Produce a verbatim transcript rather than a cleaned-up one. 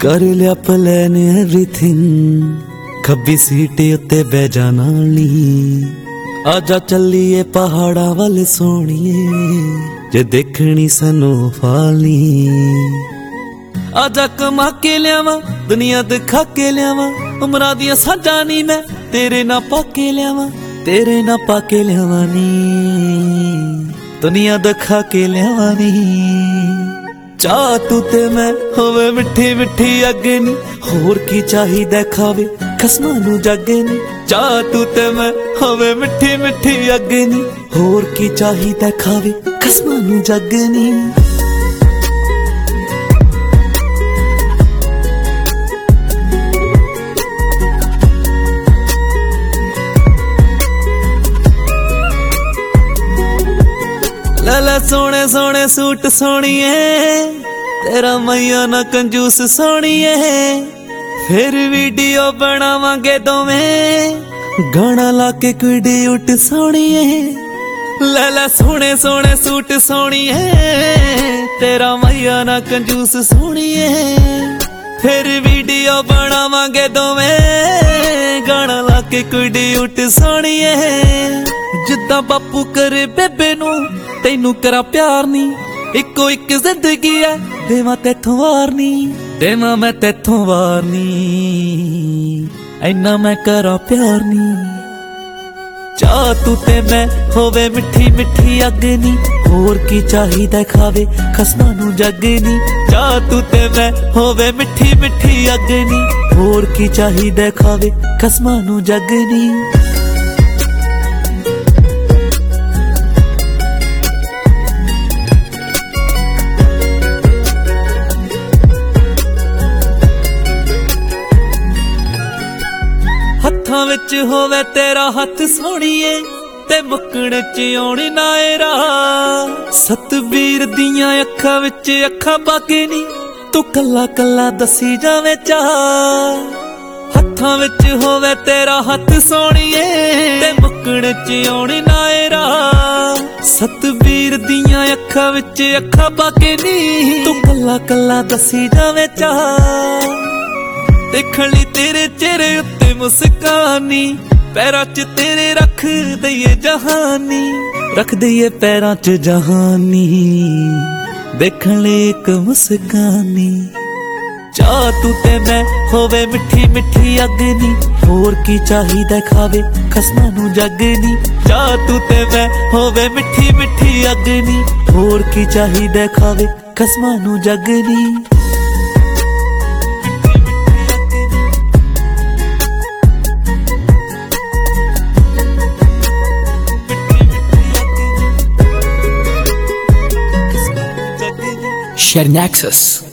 कर लिया plan everything, खब्बी seat उत्ते बह जाना नी। आजा चलिए पहाड़ा वाले सोनिए, जे देखनी स्नोफॉल नी। आजा कमा के लियावा दुनिया दिखा के लियावा, उमरां दियां साझां नी मैं तेरे ना पाके लियावा, तेरे ना पाके लियावा नी, दुनिया दिखा के लियावा नी। चाह तू ते मैं होवे मिठी मिठी अगे नी, होर की चाहिदा खावे खसमां नू जगे नी। चाह तू ते मैं होवे मिठी मिठी अगे नी, होर की चाहिदा खावे खसमां नू जगे नी। लाला सोने सोने सूट सोनिए, तेरा मैया ना कंजूस सोनिए। फिर वीडियो बनावांगे दोवें, गाना लाके कुड़ी उठ सोनिए। लाला सोने सोने सूट सोनिए, तेरा मैया ना कंजूस सोनिए। फिर वीडियो बनावांगे दोवें, गाना लाके कुड़ी उठ सोनिए। जिद्दां बापू करे बेबे नू तैनू करा प्यार नी, इको इक जिंदगी है देवां तैथों वार नी, देवां मैं तैथों वार नी, ऐना मैं करा प्यार नी। चाह तू ते मैं होवे मिठी मिठी अगे नी, होर की चाहिदा खावे खसमां नू जगे नी। चाह तू ते मैं होवे मिठी मिठी अगे नी, होर की चाहिदा खावे खसमां नू जगे नी। हत्थां विच होवे तेरा हथ सोनिए, ते मुक्कण च आउणी ना ए राह। सतबीर दियां अखां विच अखां पाके नी, तू कल्ला कल्ला दसी जावे चाह। हत्थां विच होवे तेरा हथ सोनिए, ते मुक्कण च आउणी ना ए राह। सतबीर दियां अखां विच अखां पाके नी, तू कल्ला कल्ला दसी जावे चाह। देखण लई तेरे चेहरे उत्ते मुस्कानी, पैरां च तेरे रख दईए जहानी, रख दईए पैरां च जहानी। देखण लई इक मुस्कानी। चाह तू ते मैं होवे मिठी मिठी अगे नी, होर की चाहिदा खावे खसमां नू जगे नी। चाह तू ते मैं होवे मिठी मिठी अगे नी, होर की चाहिदा खावे खसमां नू जगे नी। Share Nexus.